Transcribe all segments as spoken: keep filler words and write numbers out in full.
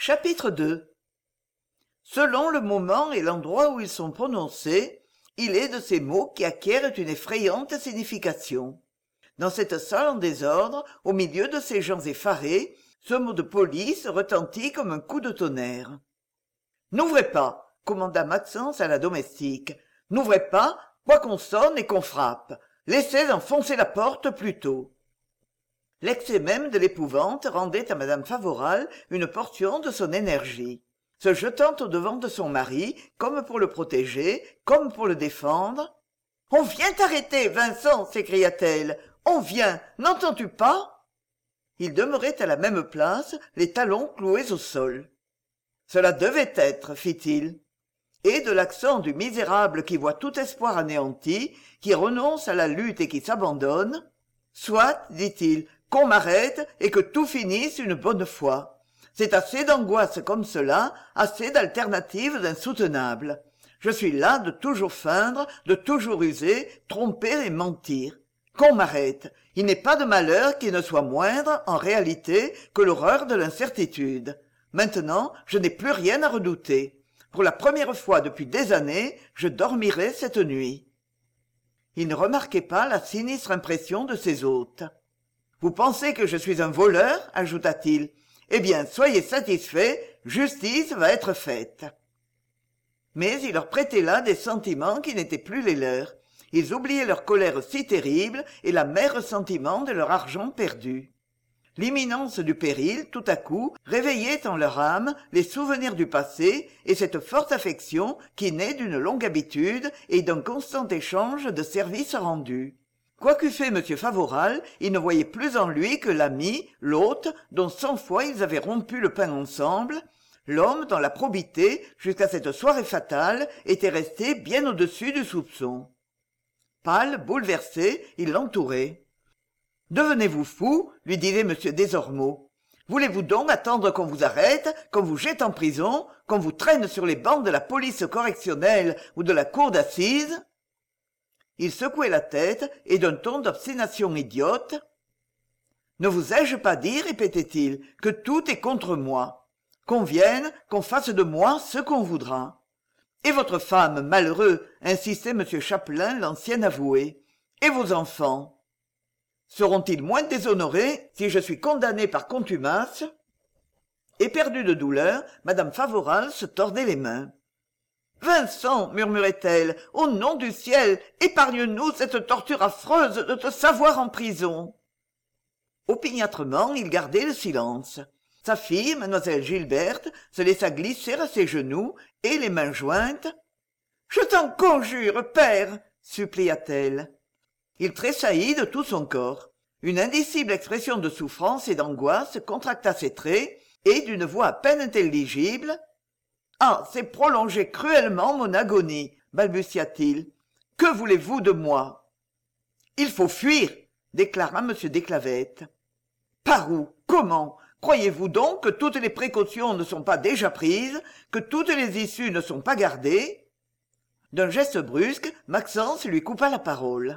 Chapitre deux. Selon le moment et l'endroit où ils sont prononcés, il est de ces mots qui acquièrent une effrayante signification. Dans cette salle en désordre, au milieu de ces gens effarés, ce mot de police retentit comme un coup de tonnerre. « N'ouvrez pas !» commanda Maxence à la domestique. « N'ouvrez pas, quoi qu'on sonne et qu'on frappe. Laissez enfoncer la porte plutôt. » L'excès même de l'épouvante rendait à madame Favoral une portion de son énergie. Se jetant au-devant de son mari, comme pour le protéger, comme pour le défendre. « On vient t'arrêter, Vincent !» s'écria-t-elle. « On vient, n'entends-tu pas ?» Il demeurait à la même place, les talons cloués au sol. « Cela devait être, fit-il. » Et de l'accent du misérable qui voit tout espoir anéanti, qui renonce à la lutte et qui s'abandonne. « Soit, dit-il, qu'on m'arrête et que tout finisse une bonne fois. C'est assez d'angoisse comme cela, assez d'alternatives insoutenables. Je suis là de toujours feindre, de toujours user, tromper et mentir. Qu'on m'arrête. Il n'est pas de malheur qui ne soit moindre, en réalité, que l'horreur de l'incertitude. Maintenant, je n'ai plus rien à redouter. Pour la première fois depuis des années, je dormirai cette nuit. » Il ne remarquait pas la sinistre impression de ses hôtes. « Vous pensez que je suis un voleur ?» ajouta-t-il. « Eh bien, soyez satisfaits, justice va être faite. » Mais il leur prêtait là des sentiments qui n'étaient plus les leurs. Ils oubliaient leur colère si terrible et l'amer ressentiment de leur argent perdu. L'imminence du péril, tout à coup, réveillait en leur âme les souvenirs du passé et cette forte affection qui naît d'une longue habitude et d'un constant échange de services rendus. Quoi qu'eût fait M. Favoral, ils ne voyaient plus en lui que l'ami, l'hôte, dont cent fois ils avaient rompu le pain ensemble, l'homme dont la probité, jusqu'à cette soirée fatale, était restée bien au-dessus du soupçon. Pâle, bouleversé, il l'entourait. « Devenez-vous fou ?» lui disait M. Desormeaux. « Voulez-vous donc attendre qu'on vous arrête, qu'on vous jette en prison, qu'on vous traîne sur les bancs de la police correctionnelle ou de la cour d'assises ?» Il secouait la tête et d'un ton d'obstination idiote. « Ne vous ai-je pas dit, répétait-il, que tout est contre moi. Qu'on vienne, qu'on fasse de moi ce qu'on voudra. Et votre femme, malheureux, insistait M. Chapelain, l'ancien avoué. Et vos enfants seront-ils moins déshonorés si je suis condamné par contumace ?» Éperdue de douleur, madame Favoral se tordait les mains. « Vincent, murmurait-elle, au nom du ciel, épargne-nous cette torture affreuse de te savoir en prison. » Opiniâtrement, il gardait le silence. Sa fille, mademoiselle Gilberte, se laissa glisser à ses genoux et, les mains jointes, « Je t'en conjure, père !» supplia-t-elle. Il tressaillit de tout son corps. Une indicible expression de souffrance et d'angoisse contracta ses traits, et, d'une voix à peine intelligible, « Ah, c'est prolonger cruellement mon agonie !» balbutia-t-il. « Que voulez-vous de moi ?»« Il faut fuir !» déclara M. Desclavette. « Par où? Comment? Croyez-vous donc que toutes les précautions ne sont pas déjà prises, que toutes les issues ne sont pas gardées ?» D'un geste brusque, Maxence lui coupa la parole.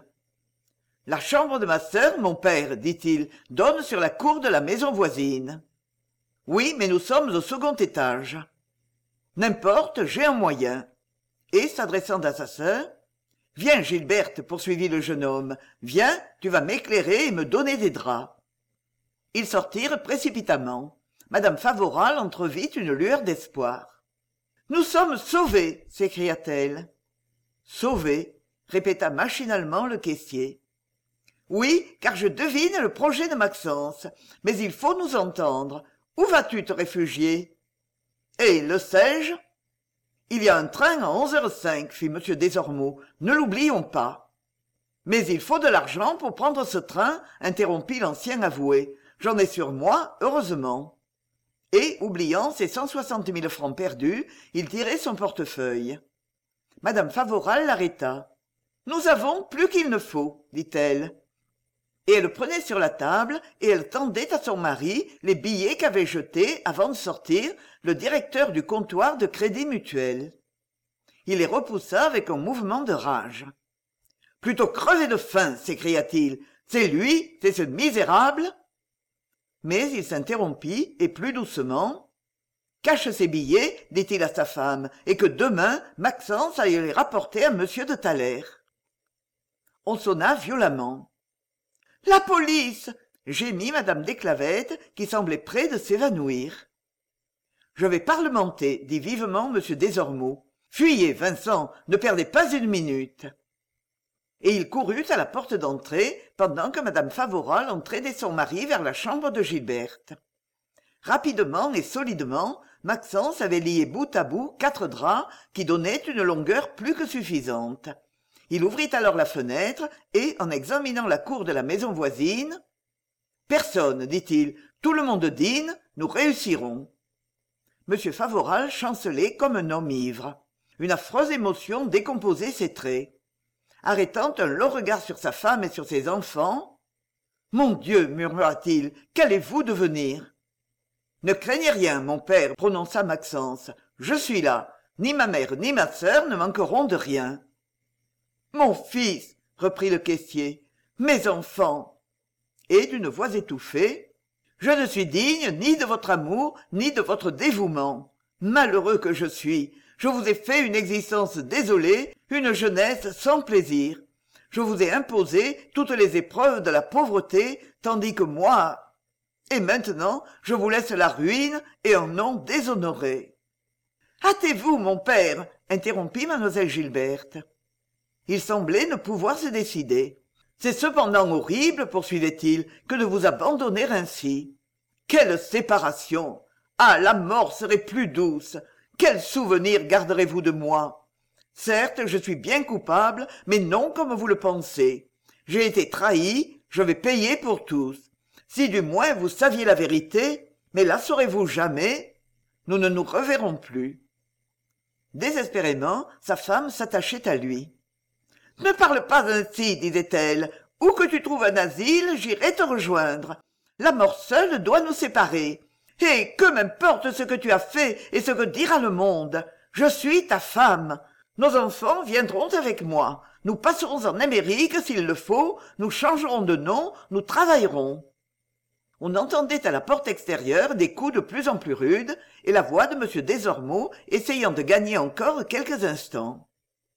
« La chambre de ma sœur, mon père, dit-il, donne sur la cour de la maison voisine. »« Oui, mais nous sommes au second étage. »« N'importe, j'ai un moyen. » Et, s'adressant à sa sœur, « Viens, Gilberte, poursuivit le jeune homme, viens, tu vas m'éclairer et me donner des draps. » Ils sortirent précipitamment. Madame Favoral entrevit une lueur d'espoir. « Nous sommes sauvés !» s'écria-t-elle. « Sauvés !» répéta machinalement le caissier. « Oui, car je devine le projet de Maxence. Mais il faut nous entendre. Où vas-tu te réfugier ?»« Eh, le sais-je ?»« Il y a un train à onze heures cinq, fit M. Desormeaux. Ne l'oublions pas. »« Mais il faut de l'argent pour prendre ce train, interrompit l'ancien avoué. J'en ai sur moi, heureusement. » Et, oubliant ses cent soixante mille francs perdus, il tirait son portefeuille. Madame Favoral l'arrêta. « Nous avons plus qu'il ne faut, dit-elle. » Et elle prenait sur la table et elle tendait à son mari les billets qu'avait jetés, avant de sortir, le directeur du comptoir de Crédit Mutuel. Il les repoussa avec un mouvement de rage. « Plutôt crever de faim !» s'écria-t-il. « C'est lui, c'est ce misérable !» Mais il s'interrompit et plus doucement. cache ces billets, dit-il à sa femme, et que demain, Maxence aille les rapporter à monsieur de Thaler. On sonna violemment. « La police !» gémit madame Desclavette, qui semblait près de s'évanouir. « Je vais parlementer, » dit vivement monsieur Desormeaux. « Fuyez, Vincent, ne perdez pas une minute. » Et il courut à la porte d'entrée, pendant que madame Favorol entraînait son mari vers la chambre de Gilberte. Rapidement et solidement, Maxence avait lié bout à bout quatre draps qui donnaient une longueur plus que suffisante. Il ouvrit alors la fenêtre et, en examinant la cour de la maison voisine, « Personne, dit-il, tout le monde dîne, nous réussirons. » M. Favoral chancelait comme un homme ivre. Une affreuse émotion décomposait ses traits. Arrêtant un long regard sur sa femme et sur ses enfants, « Mon Dieu, murmura-t-il, qu'allez-vous devenir ?»« Ne craignez rien, mon père, prononça Maxence. Je suis là. Ni ma mère ni ma sœur ne manqueront de rien. »« Mon fils, reprit le caissier, mes enfants. » Et d'une voix étouffée, « Je ne suis digne ni de votre amour, ni de votre dévouement. Malheureux que je suis, je vous ai fait une existence désolée, une jeunesse sans plaisir. Je vous ai imposé toutes les épreuves de la pauvreté, tandis que moi... Et maintenant, je vous laisse la ruine et un nom déshonoré. »« Hâtez-vous, mon père, » interrompit mademoiselle Gilberte. Il semblait ne pouvoir se décider. « C'est cependant horrible, poursuivait-il, que de vous abandonner ainsi. Quelle séparation! Ah, la mort serait plus douce! Quel souvenir garderez-vous de moi? Certes, je suis bien coupable, mais non comme vous le pensez. J'ai été trahi, je vais payer pour tous. Si du moins vous saviez la vérité, mais la saurez-vous jamais? Nous ne nous reverrons plus. » Désespérément, sa femme s'attachait à lui. « Ne parle pas ainsi, disait-elle. Où que tu trouves un asile, j'irai te rejoindre. La mort seule doit nous séparer. Et que m'importe ce que tu as fait et ce que dira le monde. Je suis ta femme. Nos enfants viendront avec moi. Nous passerons en Amérique s'il le faut, nous changerons de nom, nous travaillerons. » On entendait à la porte extérieure des coups de plus en plus rudes et la voix de M. Desormeaux essayant de gagner encore quelques instants.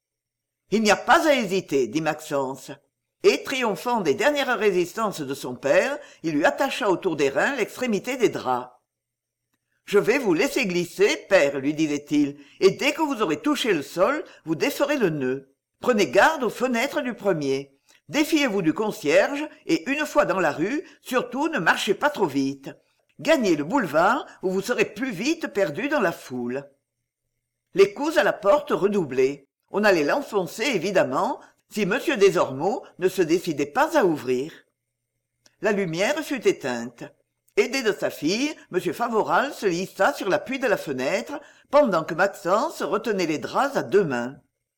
« Il n'y a pas à hésiter, » dit Maxence. Et, triomphant des dernières résistances de son père, il lui attacha autour des reins l'extrémité des draps. « Je vais vous laisser glisser, père, lui disait-il, et dès que vous aurez touché le sol, vous déferez le nœud. Prenez garde aux fenêtres du premier. Défiez-vous du concierge, et une fois dans la rue, surtout ne marchez pas trop vite. Gagnez le boulevard, où vous serez plus vite perdu dans la foule. » Les coups à la porte redoublaient. On allait l'enfoncer, évidemment, si M. Desormeaux ne se décidait pas à ouvrir. La lumière fut éteinte. Aidé de sa fille, M. Favoral se hissa sur l'appui de la fenêtre, pendant que Maxence retenait les draps à deux mains.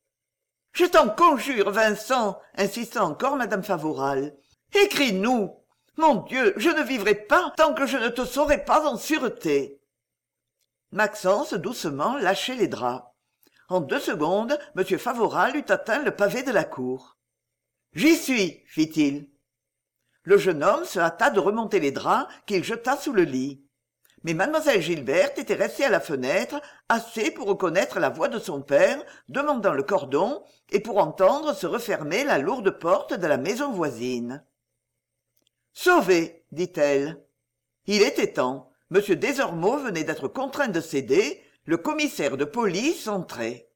« Je t'en conjure, Vincent, » insista encore madame Favoral. « Écris-nous. Mon Dieu, je ne vivrai pas tant que je ne te saurai pas en sûreté. » Maxence doucement lâchait les draps. En deux secondes, M. Favoral eut atteint le pavé de la cour. « J'y suis, fit-il. Le jeune homme se hâta de remonter les draps qu'il jeta sous le lit. Mais mademoiselle Gilberte était restée à la fenêtre, assez pour reconnaître la voix de son père, demandant le cordon, et pour entendre se refermer la lourde porte de la maison voisine. « Sauvé, dit-elle. Il était temps. M. Desormeaux venait d'être contraint de céder. Le commissaire de police entrait.